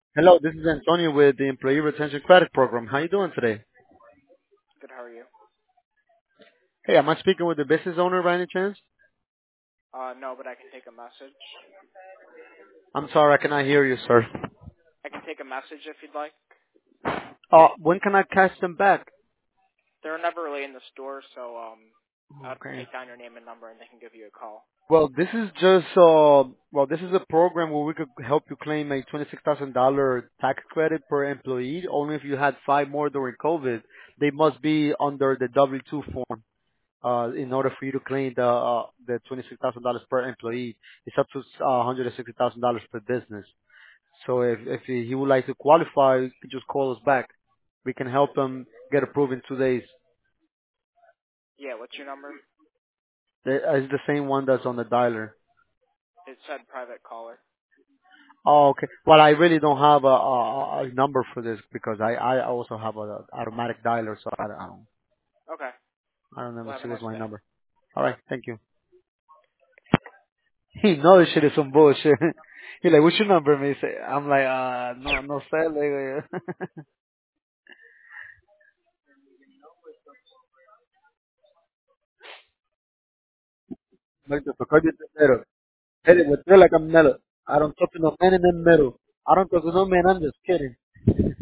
Hello, this is Antonio with the Employee Retention Credit Program. How you doing today? Good, how are you? Hey, am I speaking with the business owner by any chance? No, but I can take a message. I'm sorry, I cannot hear you, sir. I can take a message if you'd like. When can I catch them back? They're never really in the store, so I'll Okay. take down your name and number and they can give you a call. Well, this is just, this is a program where we could help you claim a $26,000 tax credit per employee, only if you had five more during COVID. They must be under the W-2 form, in order for you to claim the $26,000 per employee. It's up to, $160,000 per business. So if he would like to qualify, he could just call us back. We can help him get approved in 2 days. Yeah, what's your number? It's the same one that's on the dialer. It said private caller. Oh, okay. Well, I really don't have a number for this because I also have a automatic dialer, so Okay. I don't Well, never have see a what's nice my day. number. All right, thank you. He knows this shit is some bullshit. He like, what's your number? Me say, I'm like, no sé, le digo yo. Like the Bacardi Minero. Hit it with like a mellow. I don't talk to no man in the middle. I don't talk to no man. I'm just kidding.